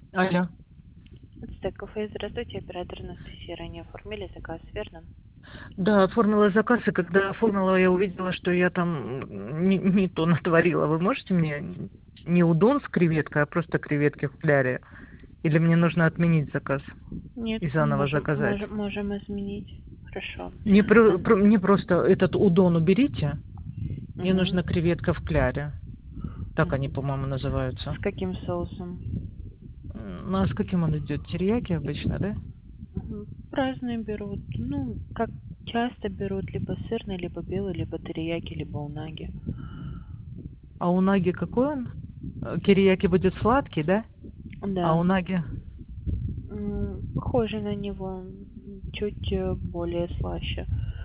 Алло. Стек кафе, здравствуйте, оператор Анастасия. Ранее оформили заказ, верно? Да, оформила заказ, и когда оформила, я увидела, что я там не то натворила. Вы можете мне не удон с креветкой, а просто креветки в кляре? Или мне нужно отменить заказ Нет, и мы заново заказать? можем изменить. Хорошо. Мне просто этот удон уберите. Мне Угу. нужна креветка в кляре. Так они, Угу. по-моему, называются. С каким соусом? Ну, а с каким он идет? Терияки обычно, да? Мгм. Разные берут. Ну, как часто берут, либо сырный, либо белый, либо терияки, либо унаги. А у Наги какой он? Кирияки будет сладкий, да? А Да. у Наги... Похоже на него, чуть более слаще.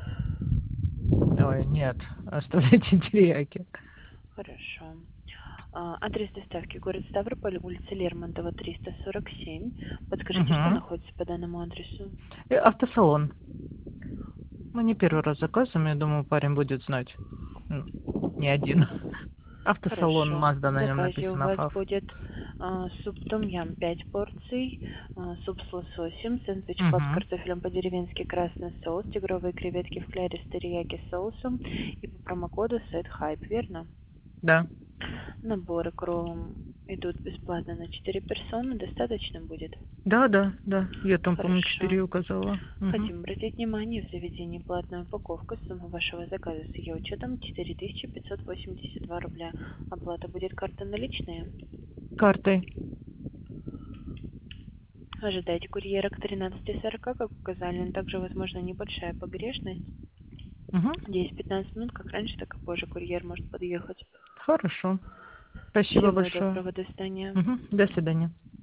Ой, нет, оставляйте терияки. Хорошо. Адрес доставки: город Ставрополь, улица Лермонтова, 347. Подскажите, что Угу. находится по данному адресу? Автосалон. Мы не первый раз заказываем, я думаю, парень будет знать. Не один. Автосалон, Хорошо. Мазда В на нем заказе у написано, вас ФАВ. будет суп том-ям 5 порций, суп с лососем, сэндвич клаб с Угу. картофелем по-деревенски, красный соус, тигровые креветки в кляре с терияки соусом и по промокоду Set Hype, верно? Да. Наборы к роллам идут бесплатно на 4 персоны, достаточно будет? Да, да, да. Я там, по-моему, Хорошо. 4 указала. Угу. Хотим обратить внимание, в заведении платная упаковка. Сумма вашего заказа с ее учетом 4582 рубля. Оплата будет карта наличные. Картой. Ожидайте курьера к 13:40, как указали. Но также возможна небольшая погрешность. Угу. 10-15 минут, как раньше, так и позже курьер может подъехать. Хорошо. Спасибо Всего большое. доброго, до свидания. Угу. До свидания.